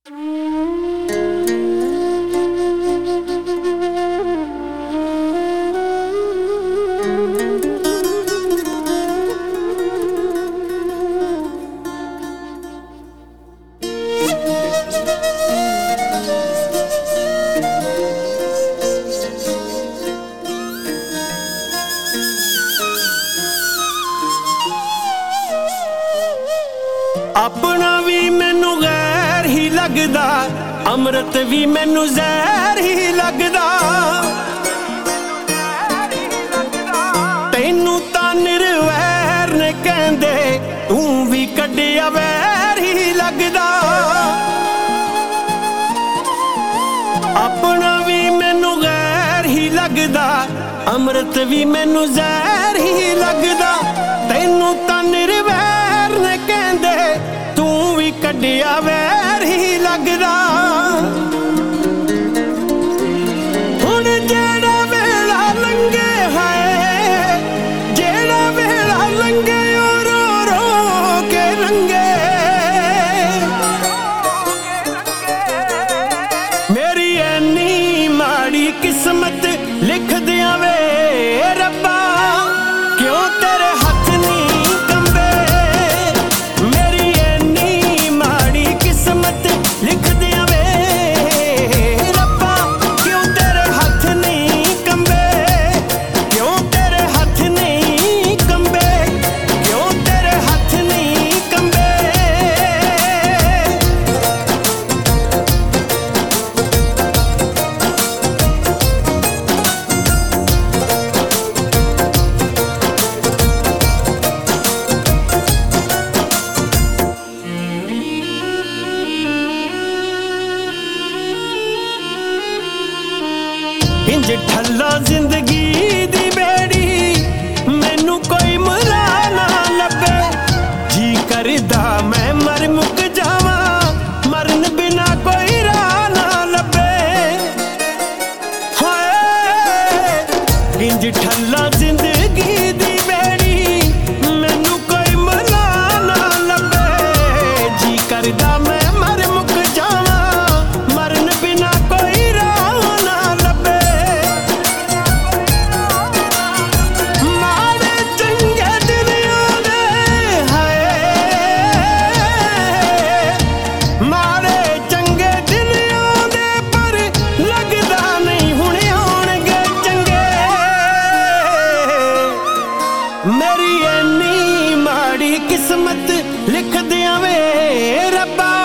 अपना भी मैनू गैर ही लगदा, अमृत भी मैनू जहर ही लगदा। तैनू तां निर्वैर ने कहंदे, तू भी कड्डिया वैर ही लगदा। अपना भी मैनू गैर ही लगदा, अमृत भी मैनू जहर ही लगदा। तैनू तां निर्वैर ने कहंदे, तू भी कड्डिया वैर ही लगदा। हुण जेड़ा वेला लंघे है, जेड़ा वेला लंघे ओ रो रो के लंघे। मेरी ऐनी माड़ी किस्मत लिख दियां वे रब्बा, क्यों तेरे हथ नहीं कंबे। मेरी ऐनी माड़ी किस्मत लिख दियां वे रब्बा, क्यों तेरे हथ नहीं कंबे। क्यों तेरे हथ नहीं कंबे, क्यों तेरे हथ नहीं कंबे। इंज ठल्ला जिंदगी दी बेड़ी, मैनू कोई मुला ना लभे। जी करदा मैं मर मुक जावां, मरन बिना कोई राह ना लभे। हाय इंज ठल्ला जिंदगी दी बेड़ी, मैनू कोई मुला ना लभे। जी करदा मैं मर मुक जावां, मरन बिना कोई राह ना लभे। माड़े चंगे दुनिया दे हाय, माड़े चंगे दुनिया दे, पर लगदा नहीं हुण आउणगे चंगे। मेरी ऐनी माड़ी किस्मत लिख दियां वे रब्बा,